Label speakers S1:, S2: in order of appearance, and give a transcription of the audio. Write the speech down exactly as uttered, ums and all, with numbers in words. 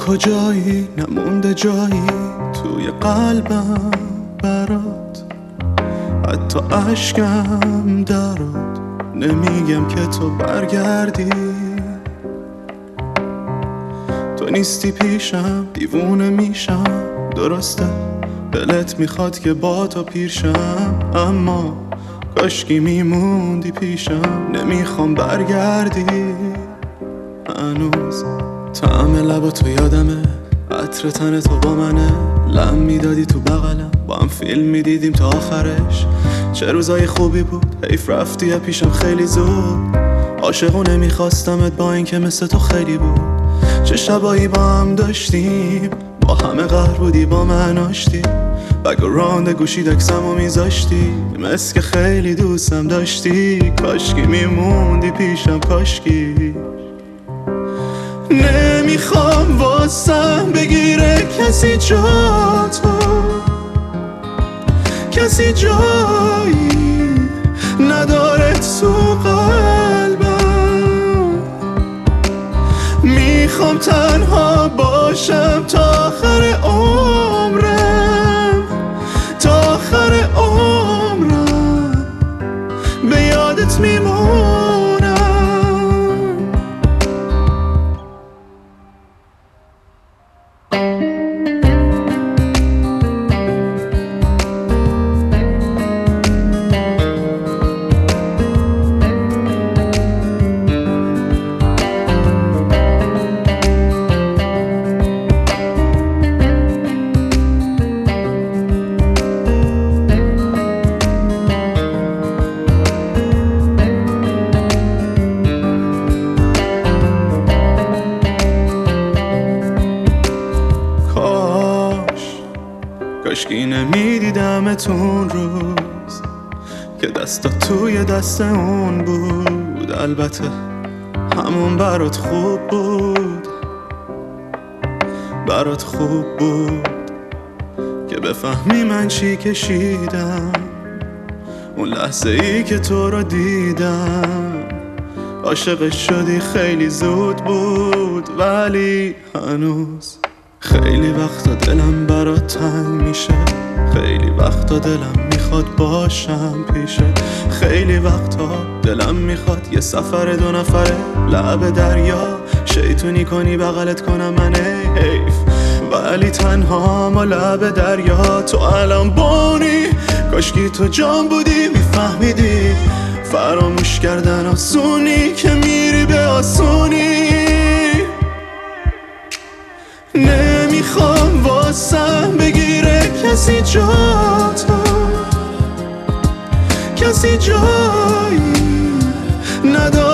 S1: کجایی نمونده جایی توی قلبم برات، حتی عشقم درات. نمیگم که تو برگردی، تو نیستی پیشم دیوونه میشم. درسته دلت میخواد که با تو پیرشم، اما کاشکی میموندی پیشم. نمیخوام برگردی هنوز. طعم لبا تو یادمه، عطر تن تو با منه. لم میدادی تو بغلم، با هم فیلم میدیدیم تا آخرش. چه روزای خوبی بود، حیف رفتی پیشم خیلی زود. عاشقونه میخواستمت با این که مثل تو خیلی بود. چه شبایی با هم داشتیم، با همه قهر بودی با من آشتی. بگراند گوشی دکسم و میذاشتی، مثل که خیلی دوستم داشتی. کاشکی میموندی پیشم کاشکی. نمیخوام واسم بگیره کسی جا تو، کسی جایی نداره تو قلبم. میخوام تنها باشم تا آخر عمرم، تا آخر عمرم به یادت میمونم. کاشکی نمیدیدمتون روز که دستا توی دست اون بود. البته همون برات خوب بود، برات خوب بود که بفهمی من چی کشیدم اون لحظه ای که تو رو دیدم. عاشقش شدی خیلی زود بود، ولی هنوز خیلی وقتا دلم برات تنگ میشه. خیلی وقتا دلم میخواد باشم پیشه. خیلی وقتا دلم میخواد یه سفر دو نفره لب دریا شیطونی کنی بغلت کنم من حیف. ولی تنها ما لب دریا تو الان بونی. کاشکی تو جان بودی میفهمیدی فراموش کردن آسونی که میری به آسونی. نمیخوام واسم بگیره کسی جا تو، کسی جایی نداره